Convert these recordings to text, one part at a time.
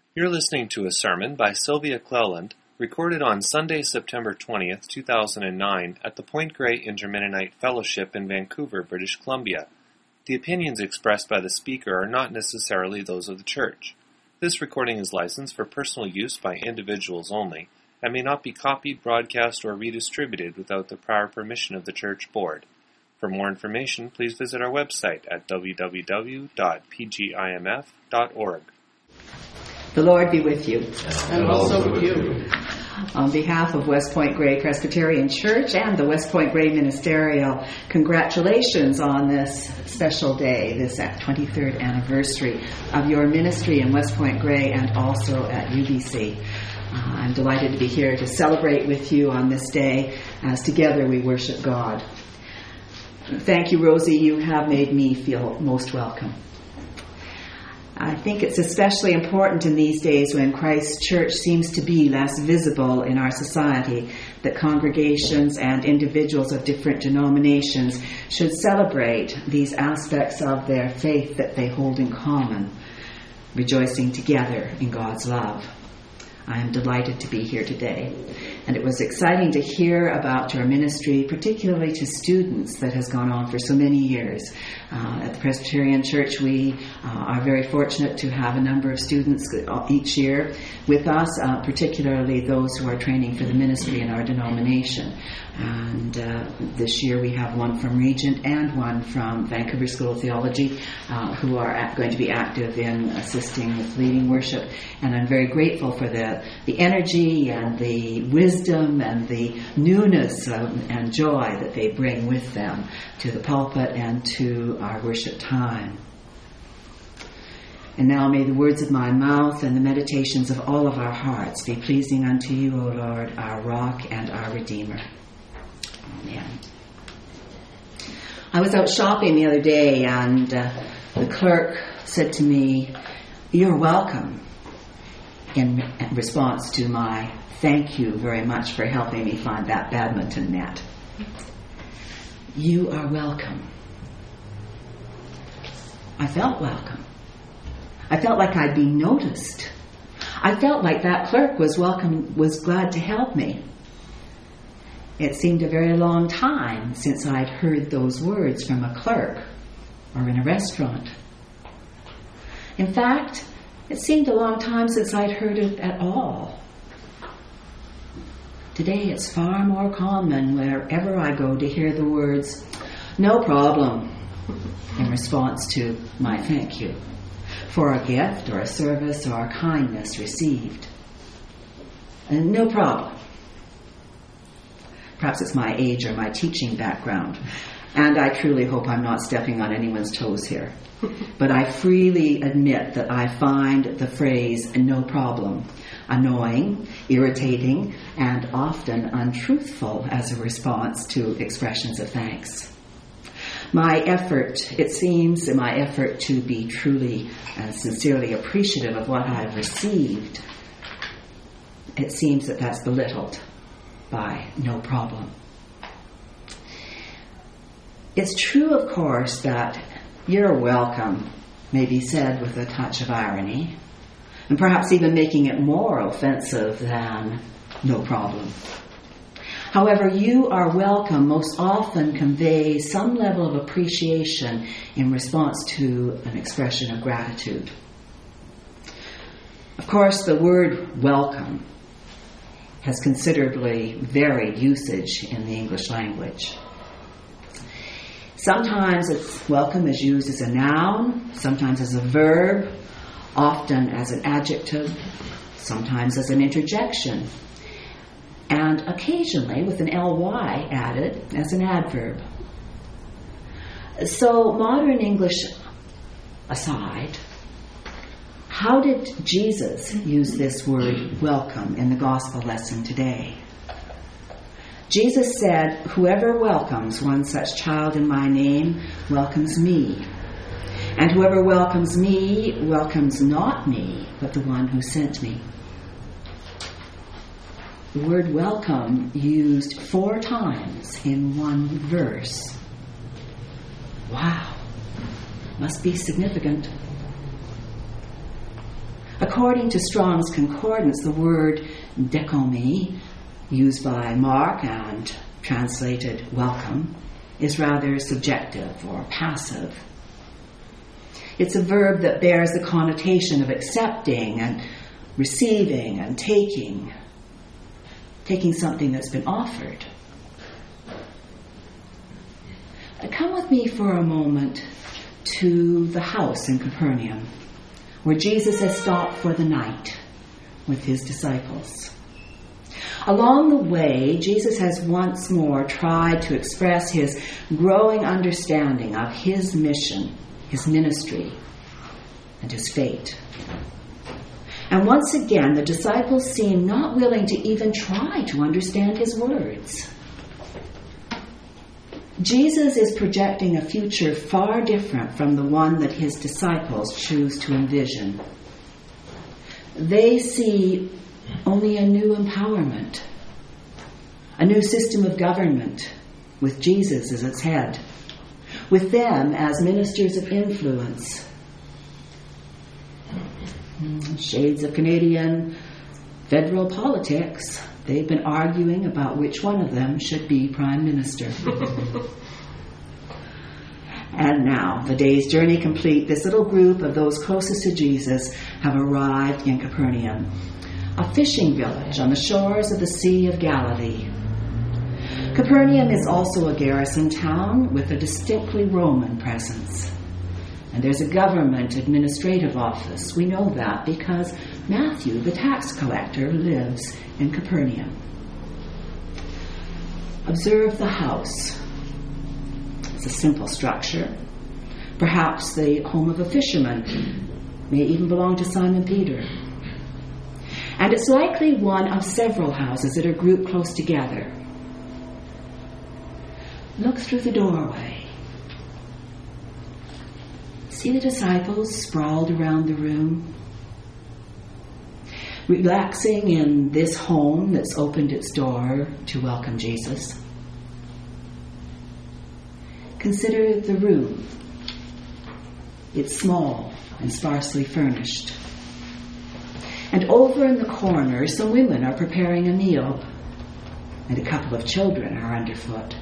You're listening to a sermon by Sylvia Cleland, recorded on Sunday, September 20th, 2009, at the Point Grey Inter-Mennonite Fellowship in Vancouver, British Columbia. The opinions expressed by the speaker are not necessarily those of the church. This recording is licensed for personal use by individuals only, and may not be copied, broadcast, or redistributed without the prior permission of the church board. For more information, please visit our website at www.pgimf.org. The Lord be with you. And also with you. On behalf of West Point Grey Presbyterian Church and the West Point Grey Ministerial, congratulations on this special day, this 23rd anniversary of your ministry in West Point Grey and also at UBC. I'm delighted to be here to celebrate with you on this day as together we worship God. Thank you, Rosie. You have made me feel most welcome. I think it's especially important in these days when Christ's church seems to be less visible in our society that congregations and individuals of different denominations should celebrate these aspects of their faith that they hold in common, rejoicing together in God's love. I am delighted to be here today. And it was exciting to hear about your ministry, particularly to students, that has gone on for so many years. At the Presbyterian Church, we are very fortunate to have a number of students each year with us, particularly those who are training for the ministry in our denomination. And this year we have one from Regent and one from Vancouver School of Theology who are going to be active in assisting with leading worship. And I'm very grateful for the energy and the wisdom and the newness and joy that they bring with them to the pulpit and to our worship time. And now may the words of my mouth and the meditations of all of our hearts be pleasing unto you, O Lord, our rock and our Redeemer. Amen. I was out shopping the other day and the clerk said to me, "You're welcome," in response to my thank you very much for helping me find that badminton net. You are welcome. I felt welcome. I felt like I'd been noticed. I felt like that clerk was glad to help me. It seemed a very long time since I'd heard those words from a clerk or in a restaurant. In fact, it seemed a long time since I'd heard it at all. Today it's far more common wherever I go to hear the words, "No problem," in response to my thank you for a gift or a service or a kindness received. And no problem. Perhaps it's my age or my teaching background, and I truly hope I'm not stepping on anyone's toes here. But I freely admit that I find the phrase "no problem" annoying, irritating, and often untruthful as a response to expressions of thanks. My effort to be truly and sincerely appreciative of what I've received, it seems that that's belittled by "no problem." It's true, of course, that "you're welcome" may be said with a touch of irony, and perhaps even making it more offensive than "no problem." However, "you are welcome" most often conveys some level of appreciation in response to an expression of gratitude. Of course, the word "welcome" has considerably varied usage in the English language. Sometimes welcome is used as a noun, sometimes as a verb, often as an adjective, sometimes as an interjection, and occasionally with an ly added as an adverb. So, modern English aside, how did Jesus use this word "welcome" in the gospel lesson today? Jesus said, "Whoever welcomes one such child in my name welcomes me. And whoever welcomes me welcomes not me, but the one who sent me." The word "welcome" used 4 times in one verse. Wow, must be significant. According to Strong's Concordance, the word dekome, used by Mark and translated welcome, is rather subjective or passive. It's a verb that bears the connotation of accepting and receiving and taking something that's been offered. Come with me for a moment to the house in Capernaum, where Jesus has stopped for the night with his disciples. Along the way, Jesus has once more tried to express his growing understanding of his mission, his ministry, and his fate. And once again, the disciples seem not willing to even try to understand his words. Jesus is projecting a future far different from the one that his disciples choose to envision. They see only a new empowerment, a new system of government with Jesus as its head, with them as ministers of influence. Shades of Canadian federal politics. They've been arguing about which one of them should be Prime Minister. And now, the day's journey complete, this little group of those closest to Jesus have arrived in Capernaum, a fishing village on the shores of the Sea of Galilee. Capernaum is also a garrison town with a distinctly Roman presence. And there's a government administrative office. We know that because Matthew, the tax collector, lives in Capernaum. Observe the house. It's a simple structure. Perhaps the home of a fisherman. May even belong to Simon Peter. And it's likely one of several houses that are grouped close together. Look through the doorway. See the disciples sprawled around the room, relaxing in this home that's opened its door to welcome Jesus. Consider the room. It's small and sparsely furnished. And over in the corner, some women are preparing a meal, and a couple of children are underfoot.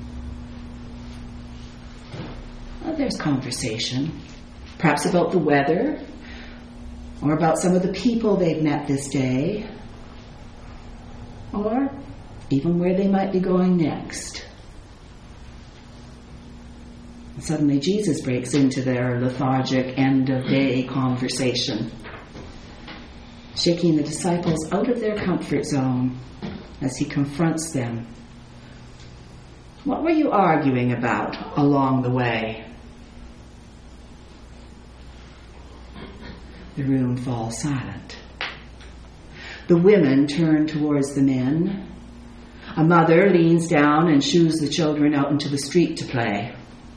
Well, there's conversation. Perhaps about the weather, or about some of the people they've met this day, or even where they might be going next. And suddenly Jesus breaks into their lethargic end-of-day conversation, shaking the disciples out of their comfort zone as he confronts them. What were you arguing about along the way? The room falls silent. The women turn towards the men. A mother leans down and shoos the children out into the street to play.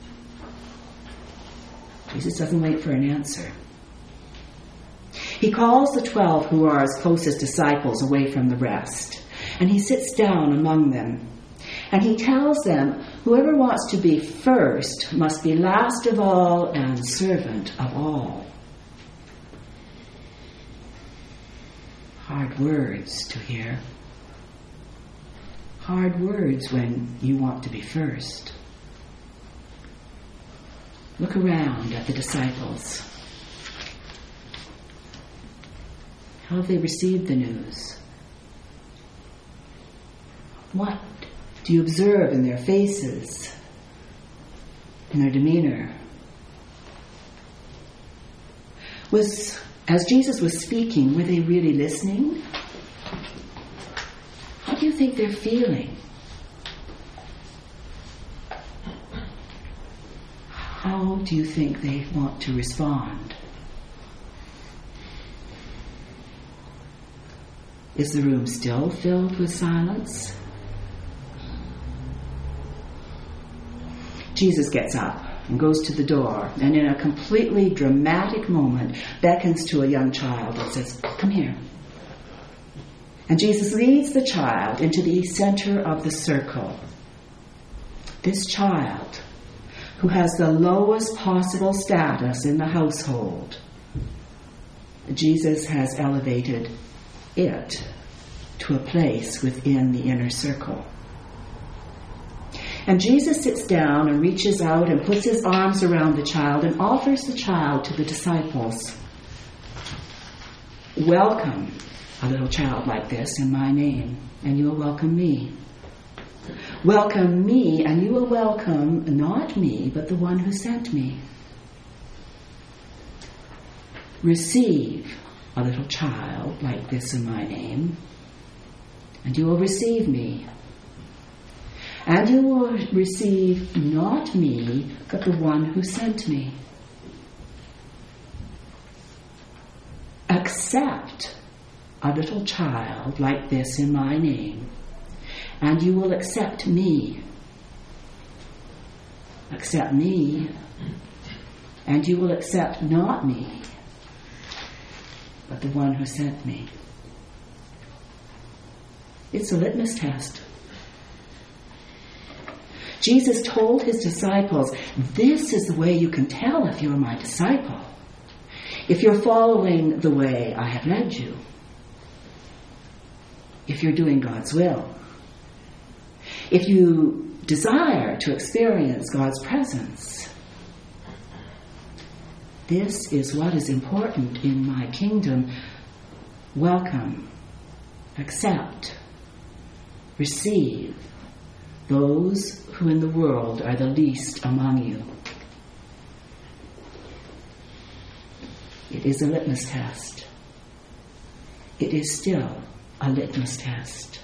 Jesus doesn't wait for an answer. He calls the 12 who are his closest disciples away from the rest, and he sits down among them. And he tells them, whoever wants to be first must be last of all and servant of all. Hard words to hear. Hard words when you want to be first. Look around at the disciples. How have they received the news? What do you observe in their faces, in their demeanor? As Jesus was speaking, were they really listening? How do you think they're feeling? How do you think they want to respond? Is the room still filled with silence? Jesus gets up and goes to the door, and in a completely dramatic moment beckons to a young child and says, "Come here." And Jesus leads the child into the center of the circle. This child, who has the lowest possible status in the household, Jesus has elevated it to a place within the inner circle. And Jesus sits down and reaches out and puts his arms around the child and offers the child to the disciples. Welcome a little child like this in my name, and you will welcome me. Welcome me, and you will welcome not me, but the one who sent me. Receive a little child like this in my name, and you will receive me. And you will receive not me, but the one who sent me. Accept a little child like this in my name, and you will accept me. Accept me, and you will accept not me, but the one who sent me. It's a litmus test. Jesus told his disciples, this is the way you can tell if you're my disciple. If you're following the way I have led you. If you're doing God's will. If you desire to experience God's presence. This is what is important in my kingdom. Welcome, accept, receive those who in the world are the least among you. It is a litmus test. It is still a litmus test.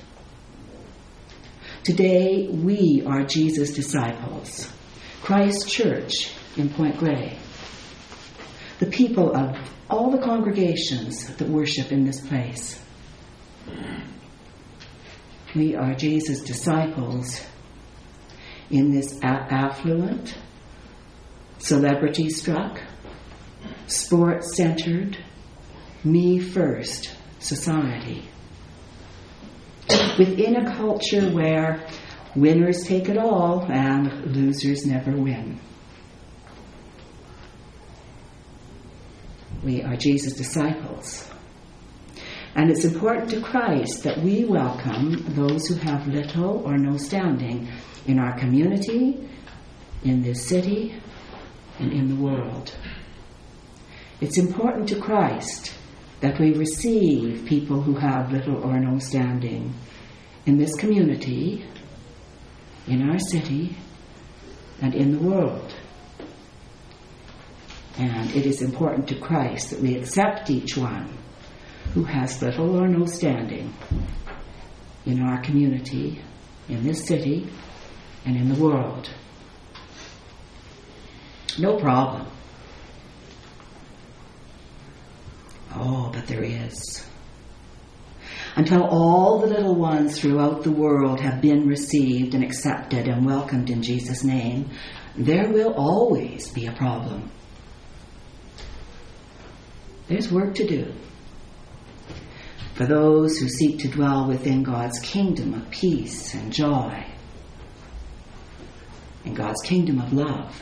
Today we are Jesus' disciples, Christ Church in Point Grey, the people of all the congregations that worship in this place. We are Jesus' disciples in this affluent, celebrity-struck, sports-centered, me-first society. Within a culture where winners take it all and losers never win. We are Jesus' disciples. And it's important to Christ that we welcome those who have little or no standing in our community, in this city, and in the world. It's important to Christ that we receive people who have little or no standing in this community, in our city, and in the world. And it is important to Christ that we accept each one who has little or no standing in our community, in this city, and in the world. No problem. Oh, but there is. Until all the little ones throughout the world have been received and accepted and welcomed in Jesus' name, there will always be a problem. There's work to do for those who seek to dwell within God's kingdom of peace and joy, and God's kingdom of love.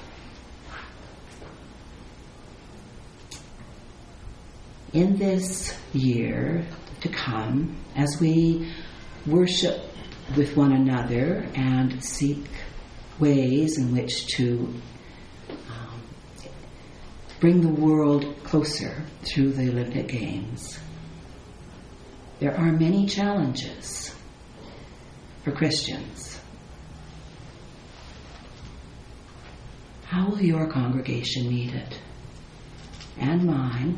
In this year to come, as we worship with one another and seek ways in which to bring the world closer through the Olympic Games, there are many challenges for Christians. How will your congregation meet it? And mine?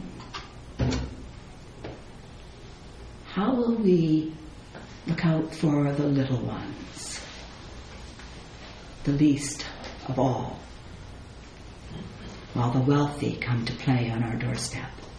How will we look out for the little ones, the least of all, while the wealthy come to play on our doorstep?